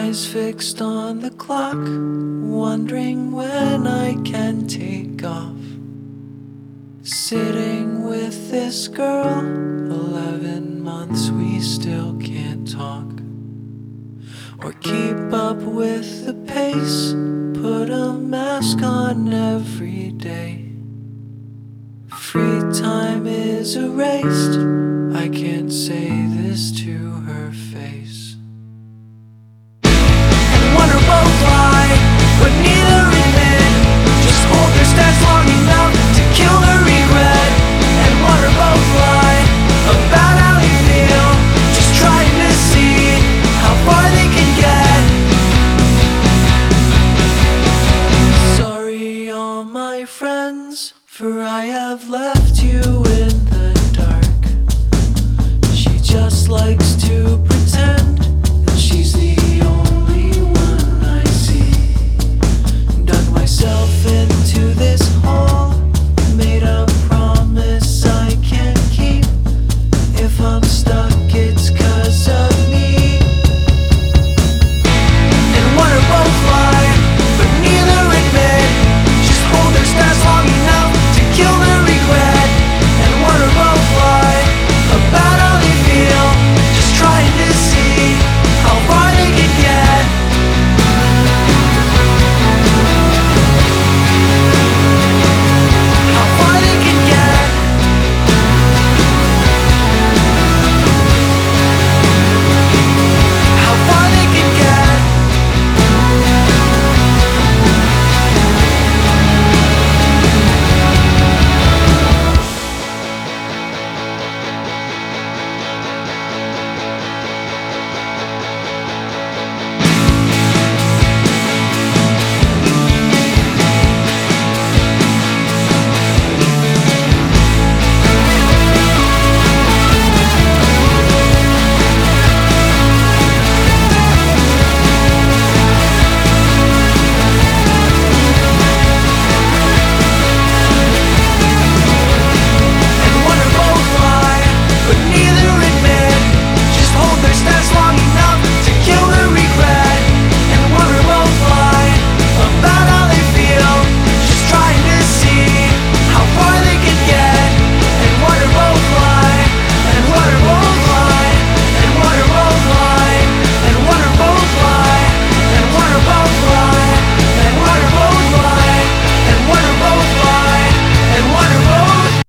eyes fixed on the clock, wondering when I can take off. Sitting with this girl, 11 months we still can't talk or keep up with the pace. Put a mask on every day. Free time is erased. I can't say this to her face. And wonder both why, but neither admit. Just hold their stance long enough to kill the regret. And wonder both lie about how they feel, just trying to see how far they can get. Sorry all my friends, for I have left you in the dark. She just likes